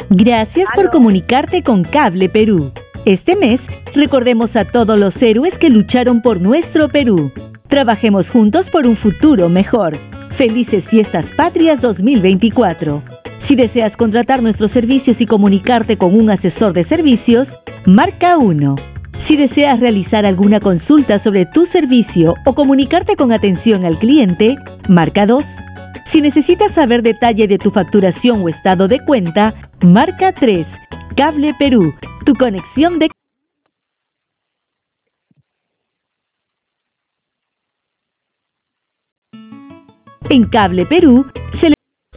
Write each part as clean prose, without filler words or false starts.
Gracias por Aló. comunicarte con Cable Perú. Este mes, recordemos a todos los héroes que lucharon por nuestro Perú. Trabajemos juntos por un futuro mejor. Felices Fiestas Patrias 2024. Si deseas contratar nuestros servicios y comunicarte con un asesor de servicios, marca 1. Si deseas realizar alguna consulta sobre tu servicio o comunicarte con atención al cliente, marca 2. Si necesitas saber detalle de tu facturación o estado de cuenta, marca 3. Cable Perú, tu conexión de... En Cable Perú, se le...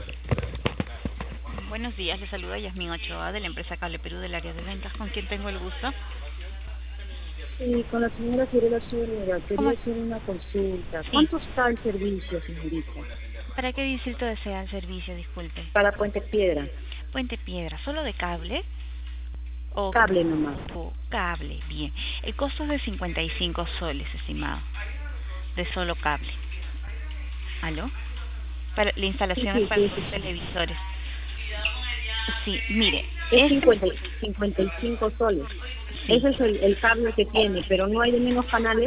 Buenos días, les saluda Yasmín Ochoa de la empresa Cable Perú del área de ventas. ¿Con quién tengo el gusto? Sí, con la señora Fiorella Zúñiga, quería hacer una consulta. Sí. ¿Cuánto está el servicio, señorita? ¿Para qué distrito desea el servicio? Disculpe. Para Puente Piedra. Puente Piedra, ¿solo de cable? ¿O Cable nomás. o cable? Bien. El costo es de 55 soles, estimado. De solo cable. ¿Aló? Para la instalación Sí, es para sí, los sí. televisores. Sí, mire. Es este- 55 soles. Sí. Ese es el cable que tiene, pero no hay de menos canales.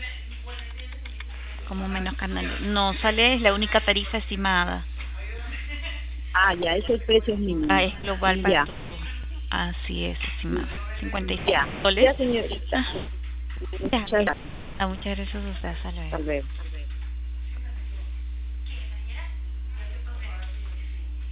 Como menos canales. No, sale, es la única tarifa estimada. Ah, ya, ese precio es mínimo. Ah, es global para Ya, todo. Así es, estimado. 55 ya. soles. Ya, señorita. Ah, Muchas ya. gracias. Muchas gracias a usted. Hasta luego. Hasta luego.